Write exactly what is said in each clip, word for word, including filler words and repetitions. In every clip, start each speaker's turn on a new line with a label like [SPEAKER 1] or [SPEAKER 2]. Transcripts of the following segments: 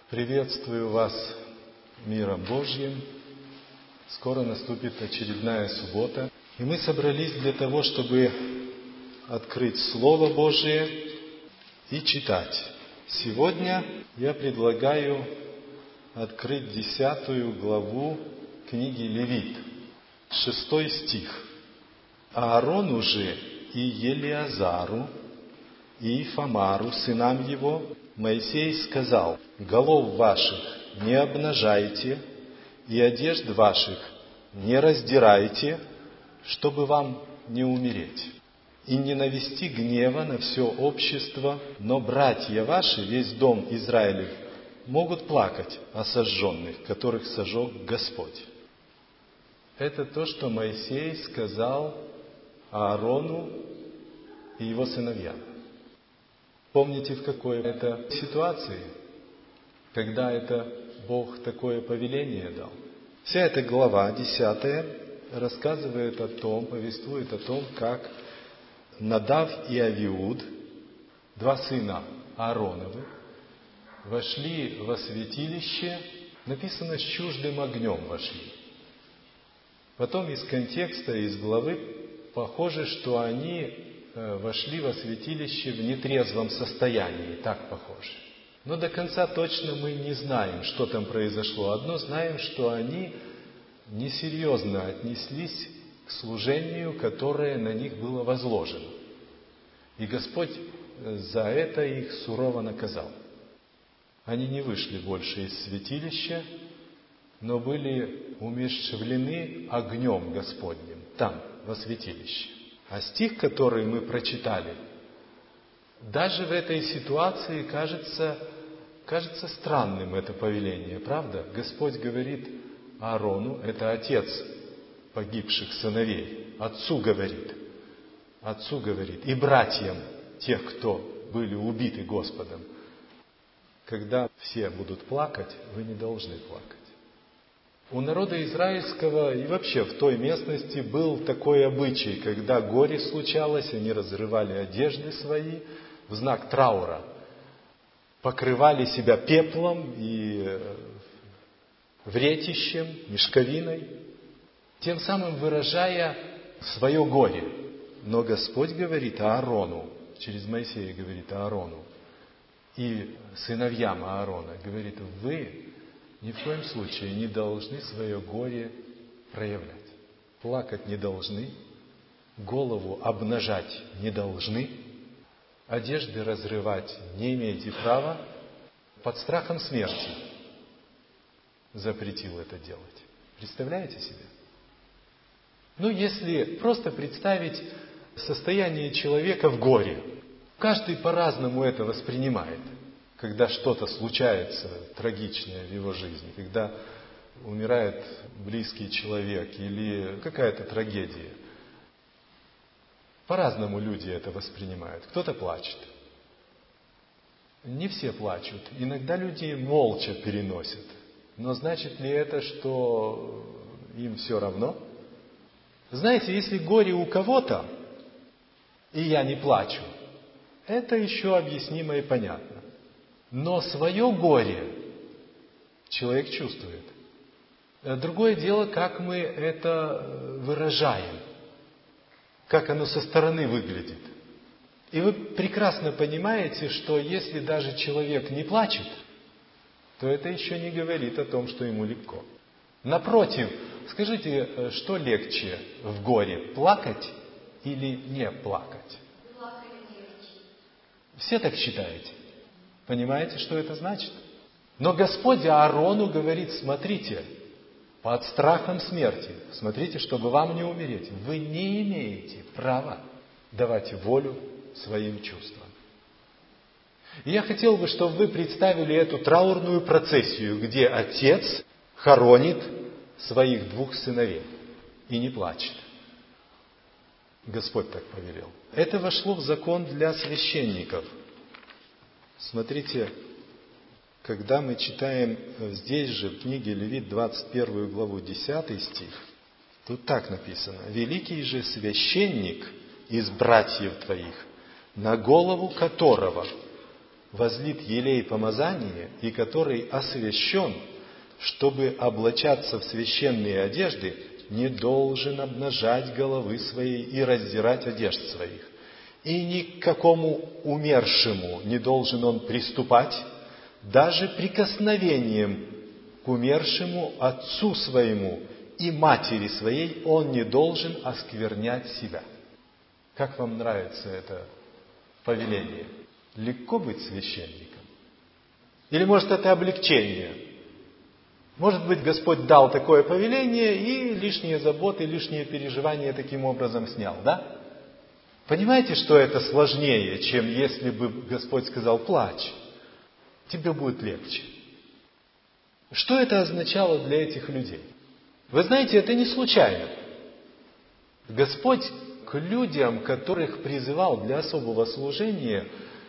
[SPEAKER 1] Приветствую вас миром Божьим. Скоро наступит очередная суббота. И мы собрались для того, чтобы открыть Слово Божие и читать. Сегодня я предлагаю открыть десятую главу книги Левит, шестой стих. «Аарону же и Елиазару, и Ифамару, сынам его, Моисей сказал: голов ваших не обнажайте, и одежд ваших не раздирайте, чтобы вам не умереть, и не навести гнева на все общество, но братья ваши, весь дом Израилев, могут плакать о сожженных, которых сожег Господь». Это то, что Моисей сказал Аарону и его сыновьям. Помните, в какой это ситуации, когда это Бог такое повеление дал? Вся эта глава, десятая, рассказывает о том, повествует о том, как Надав и Авиуд, два сына Аароновы, вошли во святилище, написано, с чуждым огнем вошли. Потом из контекста, из главы, похоже, что они вошли во святилище в нетрезвом состоянии, так похоже. Но до конца точно мы не знаем, что там произошло. Одно знаем, что они несерьезно отнеслись к служению, которое на них было возложено. И Господь за это их сурово наказал. Они не вышли больше из святилища, но были умерщвлены огнем Господним там, во святилище. А стих, который мы прочитали, даже в этой ситуации кажется, кажется странным это повеление, правда? Господь говорит Аарону, это отец погибших сыновей, отцу говорит, отцу говорит, и братьям тех, кто были убиты Господом: когда все будут плакать, вы не должны плакать. У народа израильского и вообще в той местности был такой обычай, когда горе случалось, они разрывали одежды свои в знак траура, покрывали себя пеплом и вретищем, мешковиной, тем самым выражая свое горе. Но Господь говорит Аарону, через Моисея говорит Аарону и сыновьям Аарона, говорит: вы ни в коем случае не должны свое горе проявлять. Плакать не должны, голову обнажать не должны, одежды разрывать не имеете права, под страхом смерти запретил это делать. Представляете себе? Ну, если просто представить состояние человека в горе, каждый по-разному это воспринимает. Когда что-то случается трагичное в его жизни, когда умирает близкий человек или какая-то трагедия. По-разному люди это воспринимают. Кто-то плачет. Не все плачут. Иногда люди молча переносят. Но значит ли это, что им все равно? Знаете, если горе у кого-то, и я не плачу, это еще объяснимо и понятно. Но свое горе человек чувствует. Другое дело, как мы это выражаем, как оно со стороны выглядит. И вы прекрасно понимаете, что если даже человек не плачет, то это еще не говорит о том, что ему легко. Напротив, скажите, что легче в горе, плакать или не плакать?
[SPEAKER 2] Плакать легче.
[SPEAKER 1] Все так считаете? Понимаете, что это значит? Но Господь Аарону говорит: смотрите, под страхом смерти, смотрите, чтобы вам не умереть, вы не имеете права давать волю своим чувствам. И я хотел бы, чтобы вы представили эту траурную процессию, где отец хоронит своих двух сыновей и не плачет. Господь так повелел. Это вошло в закон для священников. Смотрите, когда мы читаем здесь же, в книге Левит, двадцать первую главу, десятый стих, тут так написано: «Великий же священник из братьев твоих, на голову которого возлит елей помазания и который освящен, чтобы облачаться в священные одежды, не должен обнажать головы своей и раздирать одежд своих. И ни к какому умершему не должен он приступать, даже прикосновением к умершему отцу своему и матери своей он не должен осквернять себя. Как вам нравится это повеление? Легко быть священником? Или, может, это облегчение? Может быть, Господь дал такое повеление и лишние заботы, лишние переживания таким образом снял, да? Понимаете, что это сложнее, чем если бы Господь сказал: плачь, тебе будет легче. Что это означало для этих людей? Вы знаете, это не случайно. Господь к людям, которых призывал для особого служения,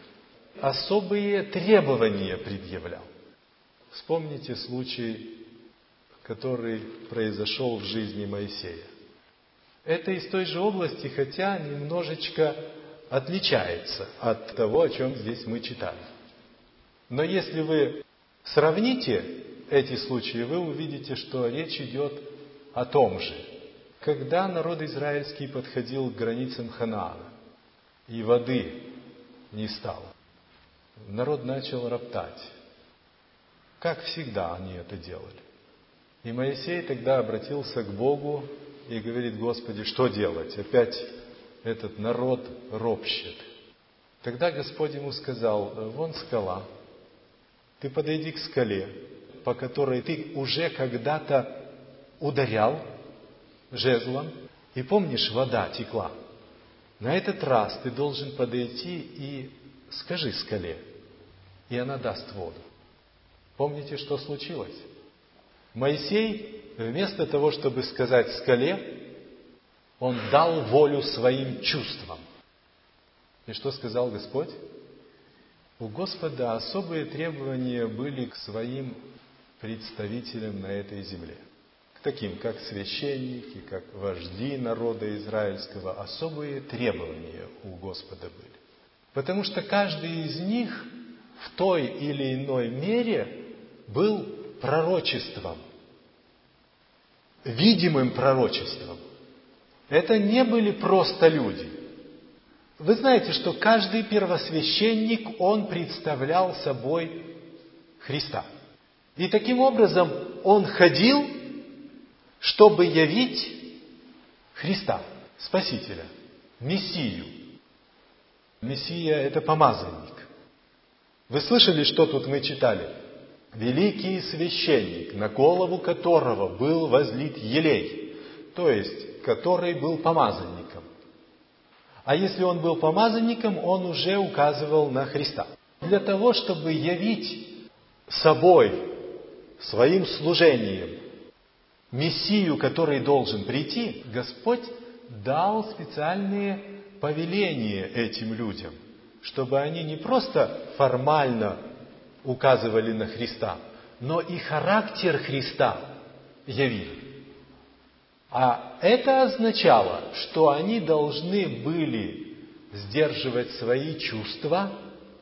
[SPEAKER 1] особые требования предъявлял. Вспомните случай, который произошел в жизни Моисея. Это из той же области, хотя немножечко отличается от того, о чем здесь мы читали. Но если вы сравните эти случаи, вы увидите, что речь идет о том же. Когда народ израильский подходил к границам Ханаана, и воды не стало, народ начал роптать. Как всегда они это делали. И Моисей тогда обратился к Богу и говорит: Господи, что делать? Опять этот народ ропщет. Тогда Господь ему сказал: вон скала, ты подойди к скале, по которой ты уже когда-то ударял жезлом, и помнишь, вода текла. На этот раз ты должен подойти и скажи скале, и она даст воду. Помните, что случилось? Моисей, вместо того, чтобы сказать скале, он дал волю своим чувствам. И что сказал Господь? У Господа особые требования были к своим представителям на этой земле. К таким, как священники, как вожди народа израильского. Особые требования у Господа были. Потому что каждый из них в той или иной мере был пророчеством, видимым пророчеством. Это не были просто люди. Вы знаете, что каждый первосвященник, он представлял собой Христа. И таким образом он ходил, чтобы явить Христа, Спасителя, Мессию. Мессия – это помазанник. Вы слышали, что тут мы читали? Великий священник, на голову которого был возлит елей, то есть, который был помазанником. А если он был помазанником, он уже указывал на Христа. Для того, чтобы явить собой, своим служением, Мессию, который должен прийти, Господь дал специальные повеления этим людям, чтобы они не просто формально указывали на Христа, но и характер Христа явили. А это означало, что они должны были сдерживать свои чувства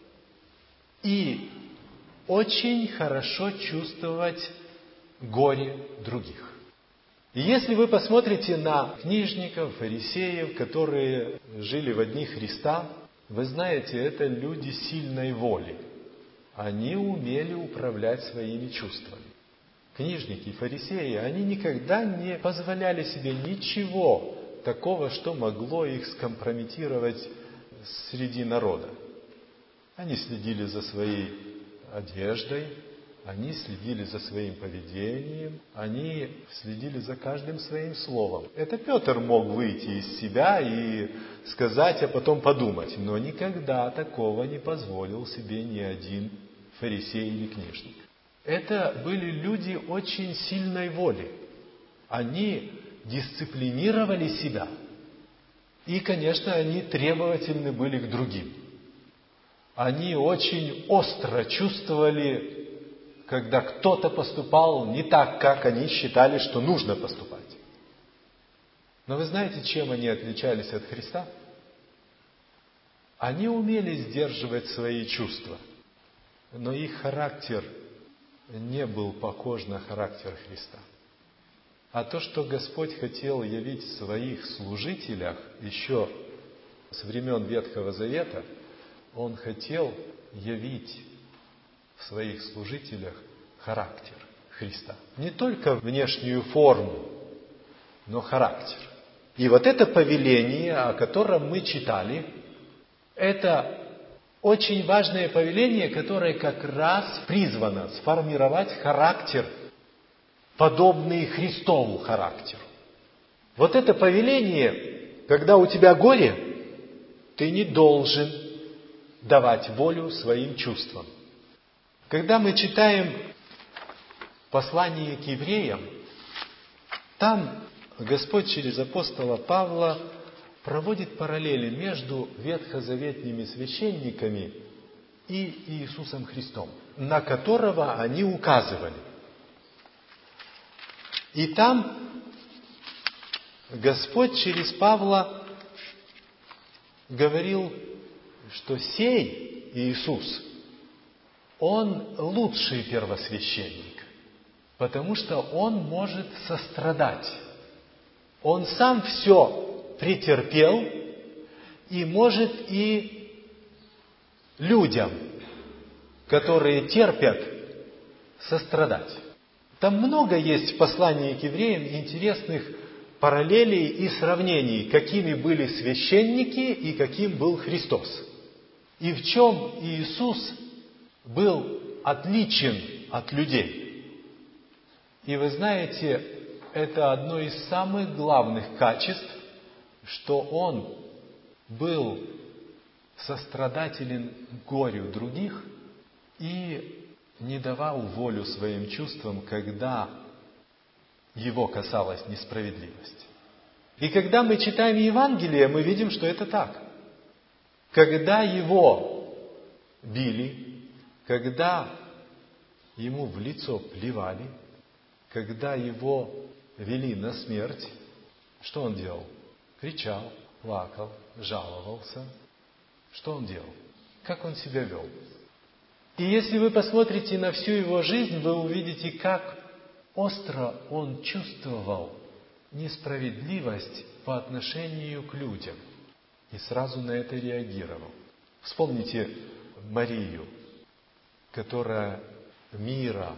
[SPEAKER 1] и очень хорошо чувствовать горе других. И если вы посмотрите на книжников, фарисеев, которые жили в дни Христа, вы знаете, это люди сильной воли. Они умели управлять своими чувствами. Книжники, фарисеи, они никогда не позволяли себе ничего такого, что могло их скомпрометировать среди народа. Они следили за своей одеждой, они следили за своим поведением, они следили за каждым своим словом. Это Петр мог выйти из себя и сказать, а потом подумать, но никогда такого не позволил себе ни один фарисей или книжник. Это были люди очень сильной воли. Они дисциплинировали себя. И, конечно, они требовательны были к другим. Они очень остро чувствовали, когда кто-то поступал не так, как они считали, что нужно поступать. Но вы знаете, чем они отличались от Христа? Они умели сдерживать свои чувства. но их характер не был похож на характер Христа. А то, что Господь хотел явить в своих служителях еще с времен Ветхого Завета, Он хотел явить в своих служителях характер Христа. Не только внешнюю форму, но характер. И вот это повеление, о котором мы читали, это очень важное повеление, которое как раз призвано сформировать характер, подобный Христову характеру. Вот это повеление, когда у тебя горе, ты не должен давать волю своим чувствам. Когда мы читаем послание к евреям, там Господь через апостола Павла проводит параллели между ветхозаветными священниками и Иисусом Христом, на которого они указывали. И там Господь через Павла говорил, что сей Иисус, Он лучший первосвященник, потому что Он может сострадать. Он сам все претерпел и может и людям, которые терпят, сострадать. Там много есть в послании к евреям интересных параллелей и сравнений, какими были священники и каким был Христос. И в чем Иисус был отличен от людей. И вы знаете, это одно из самых главных качеств, что Он был сострадателен горю других и не давал волю своим чувствам, когда Его касалась несправедливость. И когда мы читаем Евангелие, мы видим, что это так. Когда Его били, когда Ему в лицо плевали, когда Его вели на смерть, что Он делал? Кричал, плакал, жаловался. Что Он делал? Как Он себя вел? И если вы посмотрите на всю Его жизнь, вы увидите, как остро Он чувствовал несправедливость по отношению к людям. И сразу на это реагировал. Вспомните Марию, которая мира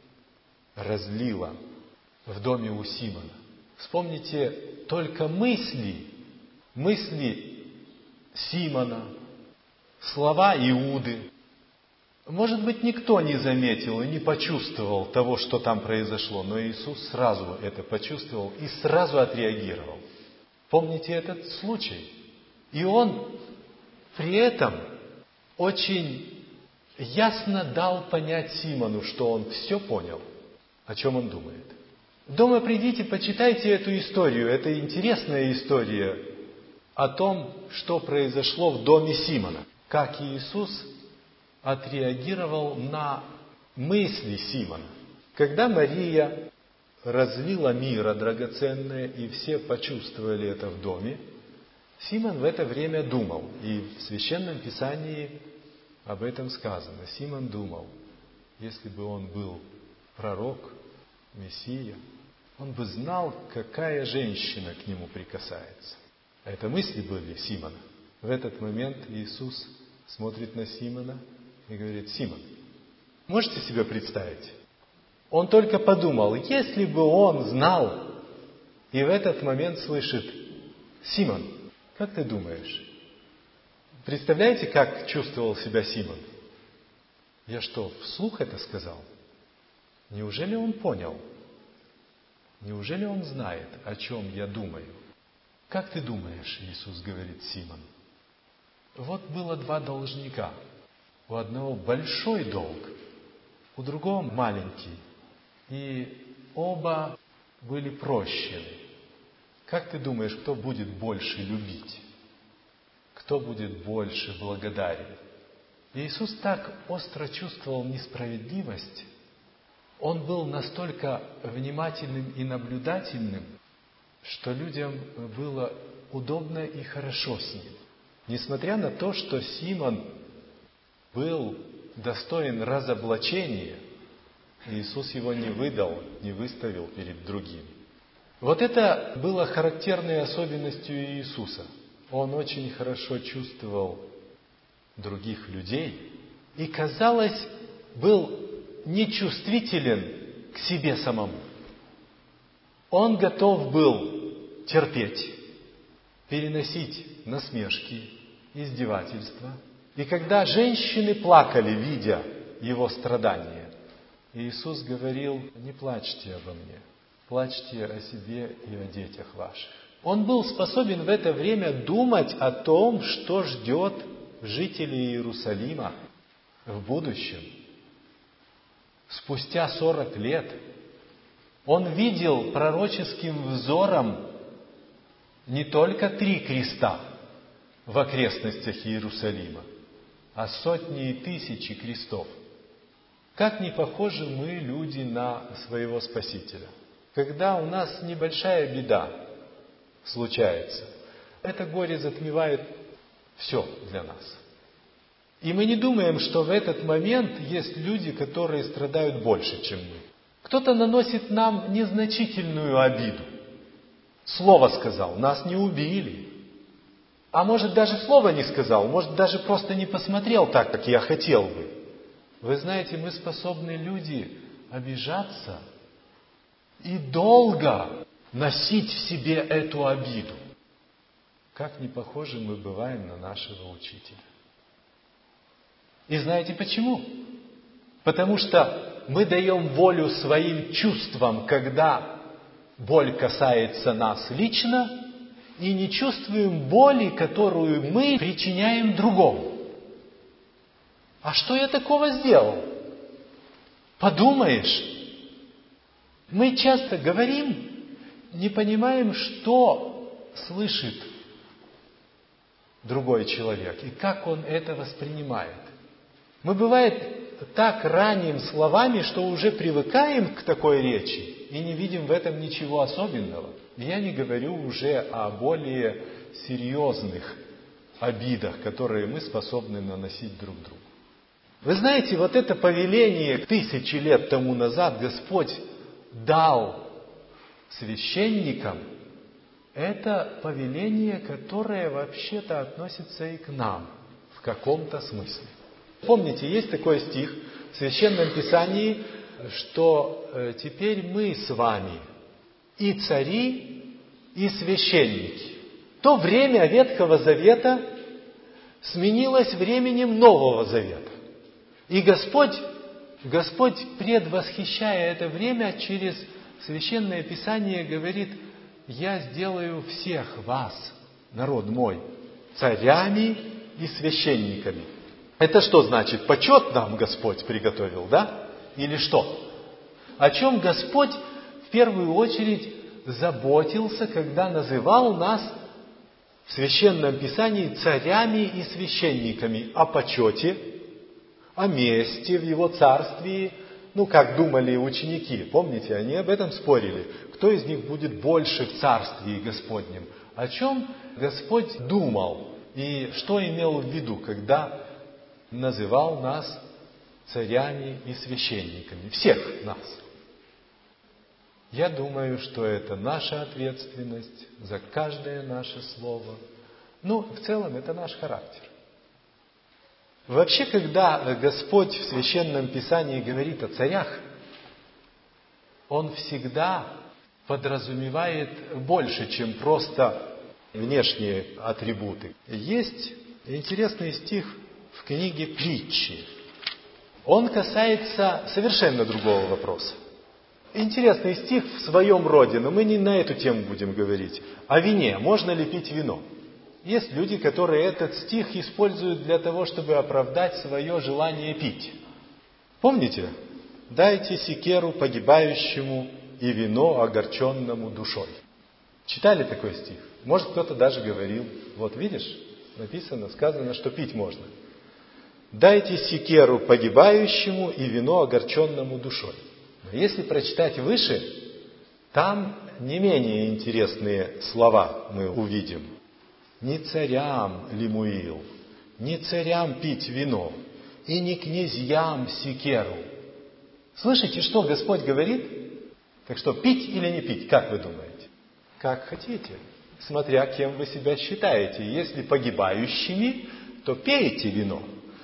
[SPEAKER 1] разлила в доме у Симона. Вспомните только мысли, мысли Симона, слова Иуды. Может быть, никто не заметил и не почувствовал того, что там произошло, но Иисус сразу это почувствовал и сразу отреагировал. Помните этот случай? И Он при этом очень ясно дал понять Симону, что он все понял, о чем он думает. Дома придите, почитайте эту историю. Это интересная история о том, что произошло в доме Симона. Как Иисус отреагировал на мысли Симона. Когда Мария разлила мира драгоценное, и все почувствовали это в доме, Симон в это время думал. И в Священном Писании об этом сказано. Симон думал, если бы он был пророк, Мессия, он бы знал, какая женщина к нему прикасается. А это мысли были Симона. В этот момент Иисус смотрит на Симона и говорит: Симон, можете себе представить? Он только подумал, если бы он знал, и в этот момент слышит: Симон, как ты думаешь? Представляете, как чувствовал себя Симон? Я что, вслух это сказал? Неужели он понял? Неужели он знает, о чем я думаю? Как ты думаешь, Иисус говорит Симону? Вот было два должника. У одного большой долг, у другого маленький. И оба были прощены. Как ты думаешь, кто будет больше любить? Кто будет больше благодарен? Иисус так остро чувствовал несправедливость. Он был настолько внимательным и наблюдательным, что людям было удобно и хорошо с ним. Несмотря на то, что Симон был достоин разоблачения, Иисус его не выдал, не выставил перед другими. Вот это было характерной особенностью Иисуса. Он очень хорошо чувствовал других людей и, казалось, был нечувствителен к себе самому. Он готов был терпеть, переносить насмешки, издевательства. И когда женщины плакали, видя его страдания, Иисус говорил: не плачьте обо мне, плачьте о себе и о детях ваших. Он был способен в это время думать о том, что ждет жителей Иерусалима в будущем. Спустя сорок лет он видел пророческим взором не только три креста в окрестностях Иерусалима, а сотни и тысячи крестов. Как не похожи мы, люди, на своего Спасителя. Когда у нас небольшая беда случается, это горе затмевает все для нас. И мы не думаем, что в этот момент есть люди, которые страдают больше, чем мы. Кто-то наносит нам незначительную обиду. Слово сказал, нас не убили. А может, даже слова не сказал, может, даже просто не посмотрел так, как я хотел бы. Вы знаете, мы способны, люди, обижаться и долго носить в себе эту обиду. Как не похожи мы бываем на нашего учителя. И знаете почему? Потому что мы даем волю своим чувствам, когда боль касается нас лично, и не чувствуем боли, которую мы причиняем другому. А что я такого сделал? Подумаешь, мы часто говорим, не понимаем, что слышит другой человек и как он это воспринимает. Мы, бывает, так раним словами, что уже привыкаем к такой речи и не видим в этом ничего особенного. Я не говорю уже о более серьезных обидах, которые мы способны наносить друг другу. Вы знаете, вот это повеление тысячи лет тому назад Господь дал священникам, это повеление, которое вообще-то относится и к нам в каком-то смысле. Помните, есть такой стих в Священном Писании, что э, теперь мы с вами и цари, и священники. То время Ветхого Завета сменилось временем Нового Завета. И Господь, Господь, предвосхищая это время, через Священное Писание говорит: я сделаю всех вас, народ мой, царями и священниками. Это что значит? Почет нам Господь приготовил, да? Или что? О чем Господь в первую очередь заботился, когда называл нас в Священном Писании царями и священниками? О почете, о месте в Его Царстве. Ну, как думали ученики, помните, они об этом спорили. Кто из них будет больше в Царстве Господнем? О чем Господь думал и что имел в виду, когда называл нас царями и священниками? Всех нас. Я думаю, что это наша ответственность за каждое наше слово. Ну, в целом, это наш характер. Вообще, когда Господь в Священном Писании говорит о царях, Он всегда подразумевает больше, чем просто внешние атрибуты. Есть интересный стих в книге «Притчи». Он касается совершенно другого вопроса. Интересный стих в своем роде, но мы не на эту тему будем говорить. О вине. Можно ли пить вино? Есть люди, которые этот стих используют для того, чтобы оправдать свое желание пить. Помните? «Дайте секеру погибающему и вино огорченному душой». Читали такой стих? Может, кто-то даже говорил. Вот видишь, написано, сказано, что пить можно. «Дайте секеру погибающему и вино огорченному душой». Но если прочитать выше, там не менее интересные слова мы увидим. «Не царям, Лемуил, не царям пить вино, и не князьям секеру. Слышите, что Господь говорит? Так что, пить или не пить, как вы думаете? Как хотите, смотря кем вы себя считаете. Если погибающими, то пейте вино.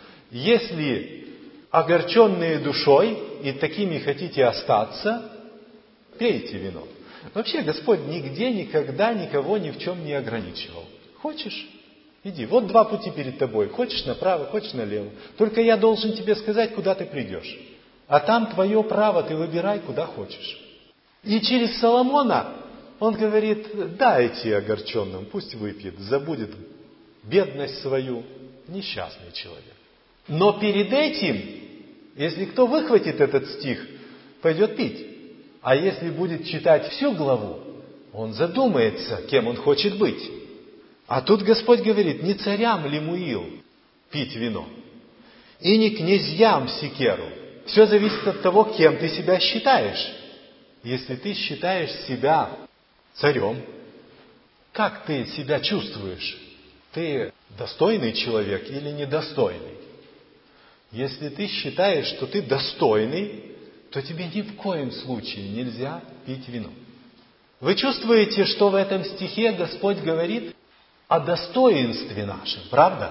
[SPEAKER 1] Если огорченные душой и такими хотите остаться, пейте вино. Вообще Господь нигде, никогда никого ни в чем не ограничивал. Хочешь? Иди. Вот два пути перед тобой. Хочешь направо, хочешь налево. Только я должен тебе сказать, куда ты придешь. А там твое право, ты выбирай, куда хочешь. И через Соломона он говорит, дайте огорченным, пусть выпьет, забудет бедность свою, несчастный человек. Но перед этим, если кто выхватит этот стих, пойдет пить. А если будет читать всю главу, он задумается, кем он хочет быть. А тут Господь говорит, не царям Лемуил пить вино, и не князьям секеру. Все зависит от того, кем ты себя считаешь. Если ты считаешь себя царем, как ты себя чувствуешь? Ты достойный человек или недостойный? Если ты считаешь, что ты достойный, то тебе ни в коем случае нельзя пить вино. Вы чувствуете, что в этом стихе Господь говорит о достоинстве нашем, правда?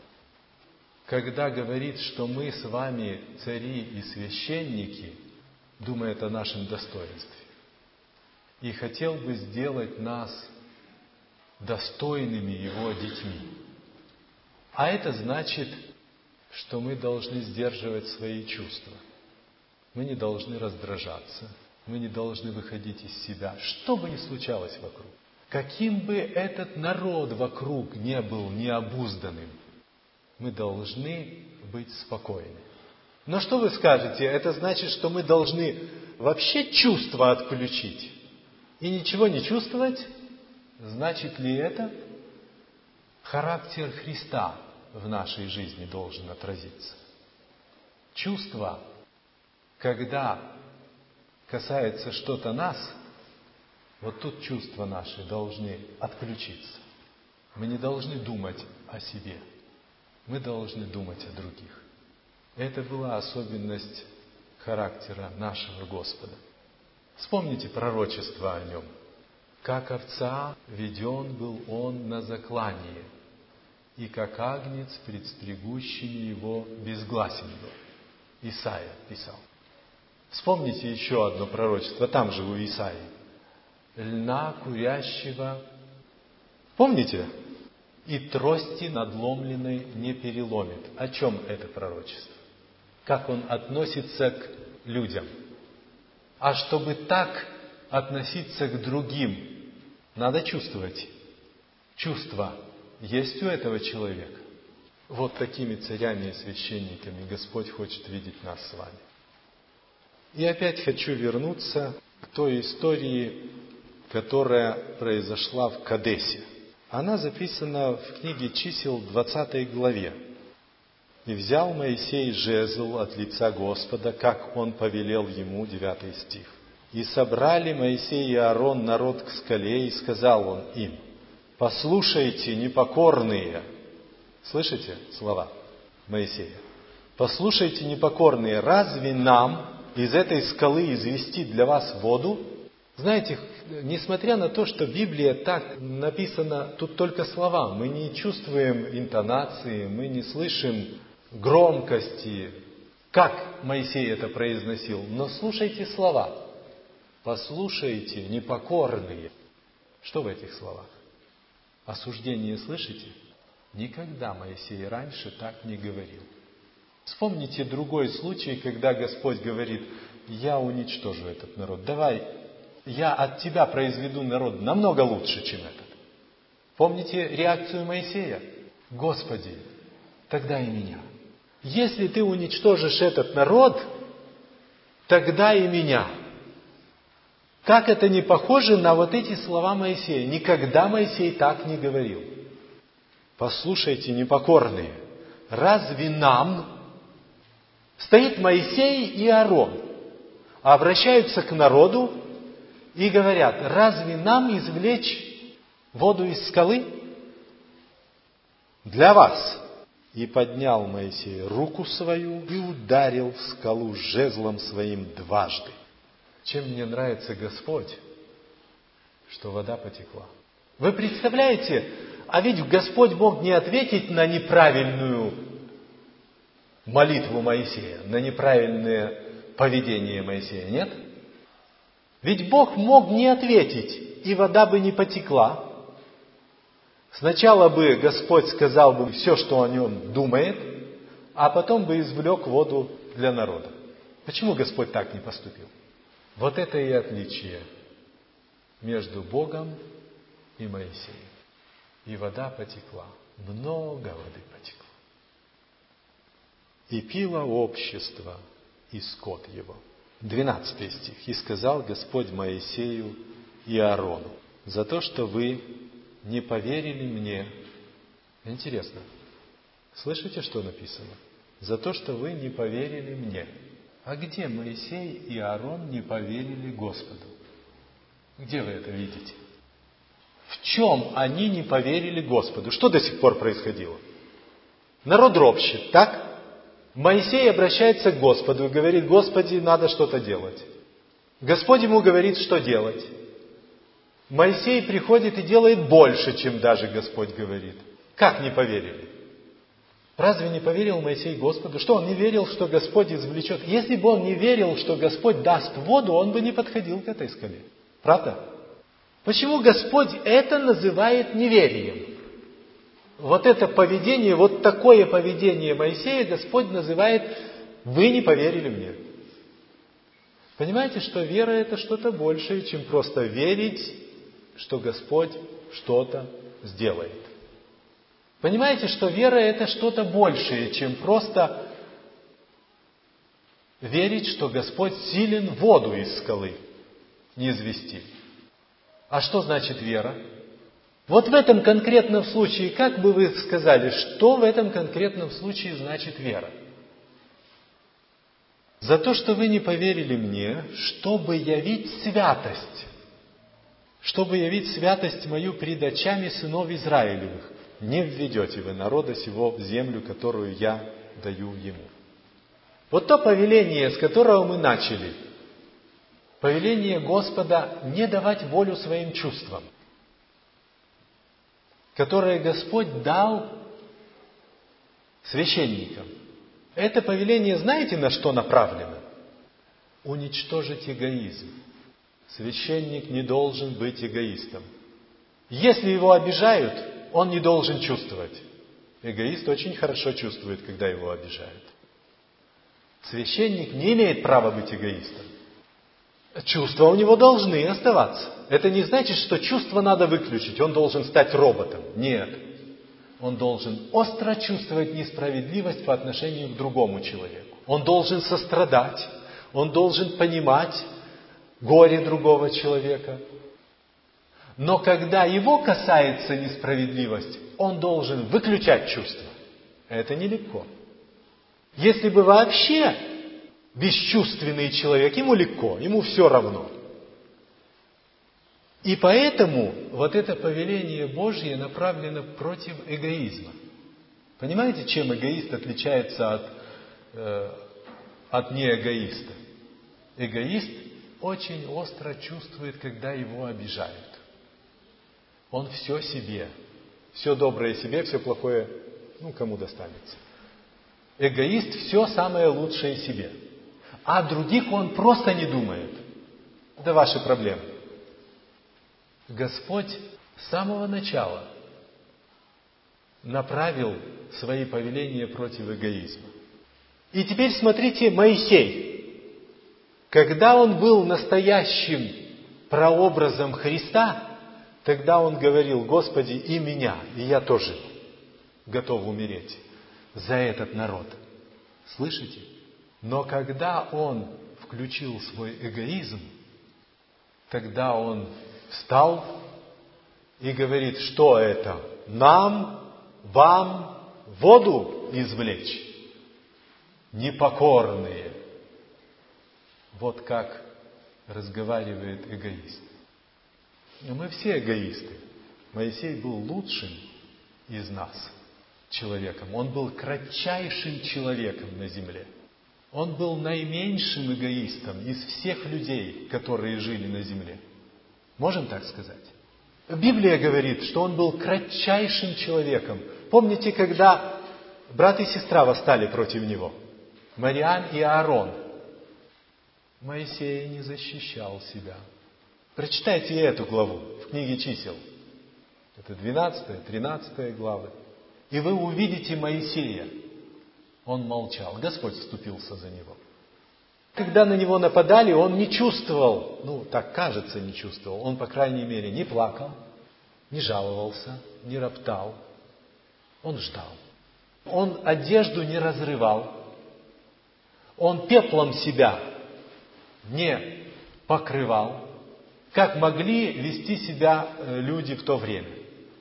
[SPEAKER 1] Когда говорит, что мы с вами цари и священники, думает о нашем достоинстве. И хотел бы сделать нас достойными Его детьми. А это значит, что мы должны сдерживать свои чувства. Мы не должны раздражаться. Мы не должны выходить из себя, что бы ни случалось вокруг. Каким бы этот народ вокруг не был необузданным, мы должны быть спокойны. Но что вы скажете? Это значит, что мы должны вообще чувства отключить и ничего не чувствовать? Значит ли это, характер Христа в нашей жизни должен отразиться? Чувства, когда касается что-то нас, вот тут чувства наши должны отключиться. Мы не должны думать о себе. Мы должны думать о других. Это была особенность характера нашего Господа. Вспомните пророчество о Нем. Как овца веден был Он на заклание, и как агнец пред стригущими Его безгласен был. Исаия писал. Вспомните еще одно пророчество, там же у Исаии. Льна курящего, помните? И трости надломленной не переломит. О чем это пророчество? Как он относится к людям. А чтобы так относиться к другим, надо чувствовать. Чувства есть у этого человека. Вот такими царями и священниками Господь хочет видеть нас с вами. И опять хочу вернуться к той истории, которая произошла в Кадесе. Она записана в книге Чисел двадцатой главе. «И взял Моисей жезл от лица Господа, как он повелел ему», девятый стих. «И собрали Моисей и Аарон народ к скале, и сказал он им: послушайте, непокорные». Слышите слова Моисея? «Послушайте, непокорные, разве нам из этой скалы извести для вас воду?» Знаете, несмотря на то, что Библия так написана, тут только слова, мы не чувствуем интонации, мы не слышим громкости, как Моисей это произносил. Но слушайте слова. Послушайте, непокорные. Что в этих словах? Осуждение слышите? Никогда Моисей раньше так не говорил. Вспомните другой случай, когда Господь говорит: я уничтожу этот народ. Давай, я от тебя произведу народ намного лучше, чем этот. Помните реакцию Моисея? Господи, тогда и меня. Если ты уничтожишь этот народ, тогда и меня. Как это не похоже на вот эти слова Моисея? Никогда Моисей так не говорил. Послушайте, непокорные, разве нам... Стоит Моисей и Аарон, обращаются к народу и говорят: разве нам извлечь воду из скалы? Для вас И поднял Моисей руку свою и ударил в скалу жезлом своим дважды. Чем мне нравится Господь, что вода потекла. Вы представляете, а ведь Господь мог не ответить на неправильную молитву Моисея, на неправильное поведение Моисея, нет? Ведь Бог мог не ответить, и вода бы не потекла. Сначала бы Господь сказал бы все, что о нем думает, а потом бы извлек воду для народа. Почему Господь так не поступил? Вот это и отличие между Богом и Моисеем. И вода потекла, много воды потекло. И пило общество и скот его. Двенадцатый стих. И сказал Господь Моисею и Аарону: за то, что вы не поверили мне. Интересно. Слышите, что написано? За то, что вы не поверили мне. А где Моисей и Аарон не поверили Господу? Где вы это видите? В чем они не поверили Господу? Что до сих пор происходило? Народ ропщет, так? Моисей обращается к Господу и говорит: Господи, надо что-то делать. Господь ему говорит, что делать. Моисей приходит и делает больше, чем даже Господь говорит. Как не поверили? Разве не поверил Моисей Господу? Что, он не верил, что Господь извлечет? Если бы он не верил, что Господь даст воду, он бы не подходил к этой скале. Правда? Почему Господь это называет неверием? Вот это поведение, вот такое поведение Моисея Господь называет: вы не поверили мне. Понимаете, что вера — это что-то большее, чем просто верить, что Господь что-то сделает. Понимаете, что вера — это что-то большее, чем просто верить, что Господь силен воду из скалы не извести. А что значит вера? Вот в этом конкретном случае, как бы вы сказали, что в этом конкретном случае значит вера? За то, что вы не поверили мне, чтобы явить святость, чтобы явить святость мою пред очами сынов Израилевых, не введете вы народа сего в землю, которую я даю ему. Вот то повеление, с которого мы начали, повеление Господа не давать волю своим чувствам, которое Господь дал священникам. Это повеление, знаете, на что направлено? Уничтожить эгоизм. Священник не должен быть эгоистом. Если его обижают, он не должен чувствовать. Эгоист очень хорошо чувствует, когда его обижают. Священник не имеет права быть эгоистом. Чувства у него должны оставаться. Это не значит, что чувства надо выключить, он должен стать роботом. Нет. Он должен остро чувствовать несправедливость по отношению к другому человеку. Он должен сострадать, он должен понимать горе другого человека. Но когда его касается несправедливость, он должен выключать чувства. Это нелегко. Если бы вообще бесчувственный человек, ему легко, ему все равно. И поэтому вот это повеление Божье направлено против эгоизма. Понимаете, чем эгоист отличается от, э, от неэгоиста? Эгоист очень остро чувствует, когда его обижают. Он все себе. Все доброе себе, все плохое, ну, кому достанется. Эгоист все самое лучшее себе. А о других он просто не думает. Это ваши проблемы. Господь с самого начала направил свои повеления против эгоизма. И теперь смотрите, Моисей, когда он был настоящим прообразом Христа, тогда он говорил: Господи, и меня, и я тоже готов умереть за этот народ. Слышите? Но когда он включил свой эгоизм, тогда он встал и говорит: что это? Нам, вам воду извлечь? Непокорные. Вот как разговаривает эгоист. Но мы все эгоисты. Моисей был лучшим из нас. человеком. Он был кратчайшим человеком на земле. Он был наименьшим эгоистом из всех людей, которые жили на земле. Можем так сказать? Библия говорит, что он был кратчайшим человеком. Помните, когда брат и сестра восстали против него? Мариам и Аарон. Моисей не защищал себя. Прочитайте эту главу в книге Чисел. Это двенадцатая, тринадцатая главы. И вы увидите Моисея. Он молчал. Господь вступился за него. Когда на него нападали, он не чувствовал, ну, так кажется, не чувствовал. Он, по крайней мере, не плакал, не жаловался, не роптал. Он ждал. Он одежду не разрывал. Он пеплом себя не покрывал, как могли вести себя люди в то время.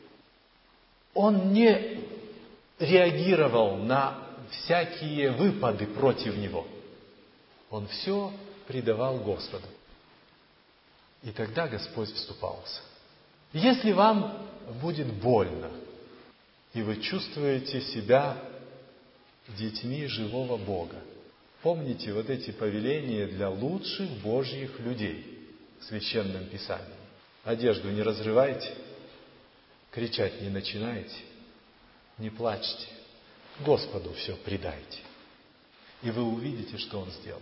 [SPEAKER 1] Он не реагировал на всякие выпады против него. Он все предавал Господу. И тогда Господь вступался. Если вам будет больно, и вы чувствуете себя детьми живого Бога, помните вот эти повеления для лучших Божьих людей в Священном Писании. Одежду не разрывайте, кричать не начинайте, не плачьте, Господу все предайте. И вы увидите, что Он сделает.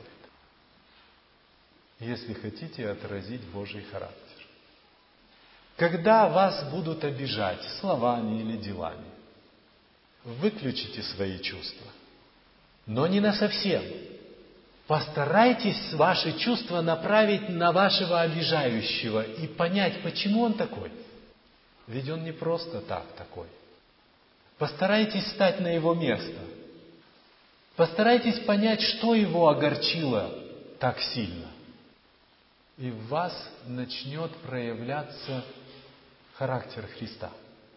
[SPEAKER 1] Если хотите отразить Божий характер. Когда вас будут обижать словами или делами, выключите свои чувства. Но не насовсем. Постарайтесь ваши чувства направить на вашего обижающего и понять, почему он такой. Ведь он не просто так такой. Постарайтесь встать на его место. Постарайтесь понять, что его огорчило так сильно. И в вас начнет проявляться характер Христа.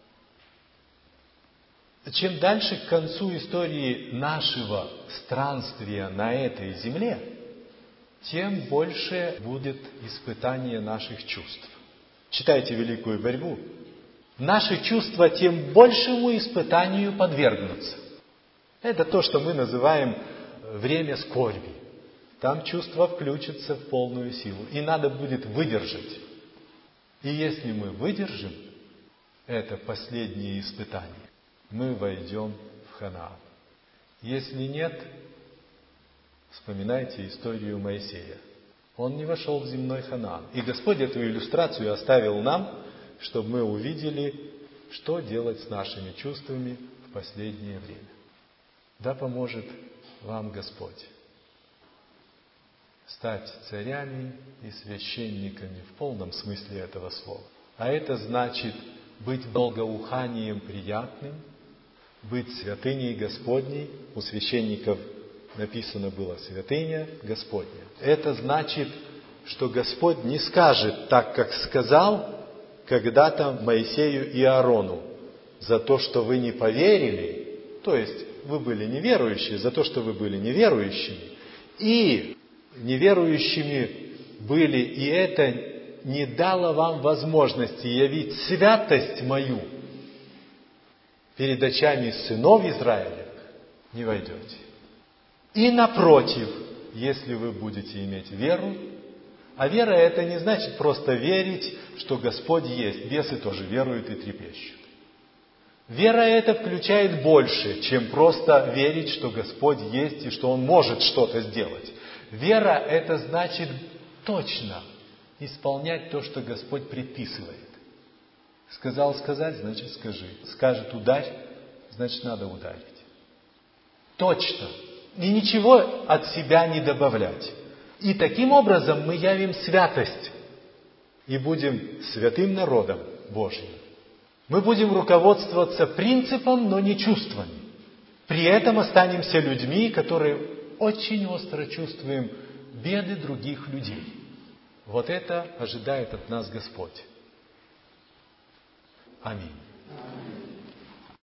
[SPEAKER 1] Чем дальше к концу истории нашего странствия на этой земле, тем больше будет испытание наших чувств. Читайте «Великую борьбу». Наши чувства тем большему испытанию подвергнутся. Это то, что мы называем время скорби. Там чувства включатся в полную силу. И надо будет выдержать. И если мы выдержим это последнее испытание, мы войдем в Ханаан. Если нет, вспоминайте историю Моисея. Он не вошел в земной Ханаан. И Господь эту иллюстрацию оставил нам, чтобы мы увидели, что делать с нашими чувствами в последнее время. Да поможет вам Господь стать царями и священниками в полном смысле этого слова. А это значит быть благоуханием приятным, быть святыней Господней. У священников написано было «святыня Господня». Это значит, что Господь не скажет так, как сказал когда-то Моисею и Аарону: за то, что вы не поверили, то есть вы были неверующие, за то, что вы были неверующими, и неверующими были, и это не дало вам возможности явить святость мою перед очами сынов Израиля, не войдете. И напротив, если вы будете иметь веру, а вера это не значит просто верить, что Господь есть. Бесы тоже веруют и трепещут. Вера это включает больше, чем просто верить, что Господь есть и что Он может что-то сделать. Вера это значит точно исполнять то, что Господь предписывает. Сказал сказать, значит скажи. Скажет ударь, значит надо ударить. Точно. И ничего от себя не добавлять. И таким образом мы явим святость и будем святым народом Божьим. Мы будем руководствоваться принципом, но не чувствами. При этом останемся людьми, которые очень остро чувствуем беды других людей. Вот это ожидает от нас Господь. Аминь.